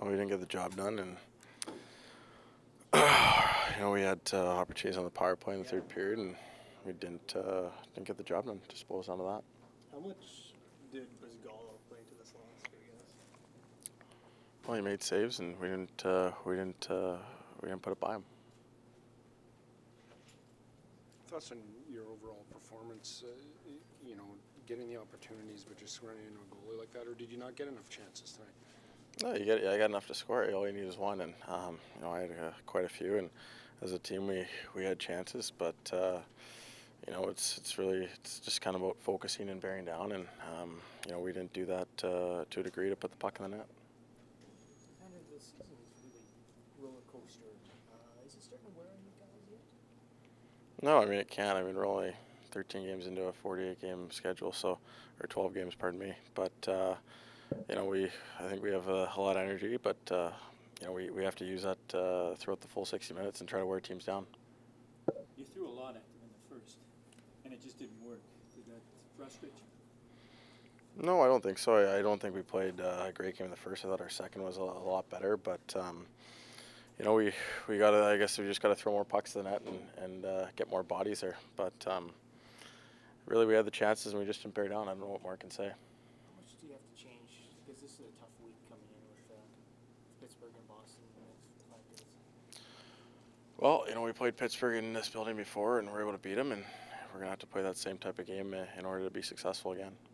we didn't get the job done, and we had opportunities on the power play in the third period, and we didn't get the job done. Dispose out of that. How much did Brizgallo play into this loss for you guys? Well, he made saves, and we didn't put it by him. Thoughts on your overall performance? Getting the opportunities, but just running into a goalie like that, or did you not get enough chances tonight? No, I got enough to score. All you need is one, and I had quite a few. And as a team, we had chances, but it's just kind of about focusing and bearing down, and we didn't do that to a degree to put the puck in the net. Kind of the season is really roller coaster. Is it starting to wear on you guys yet? No, I mean it can't. I mean we're only 13 games into a 48-game schedule, or 12 games, pardon me. But I think we have a lot of energy, but we have to use that throughout the full 60 minutes and try to wear teams down. You threw a lot at them in the first, and it just didn't work. Did that frustrate you? No, I don't think so. I don't think we played a great game in the first. I thought our second was a lot better, but we gotta. I guess we just gotta throw more pucks to the net and get more bodies there. But really, we had the chances and we just didn't bear down. I don't know what more I can say. How much do you have to change? Because this is a tough week coming in with Pittsburgh and Boston in the next 5 days. Well, we played Pittsburgh in this building before and we were able to beat them, and we're gonna have to play that same type of game in order to be successful again.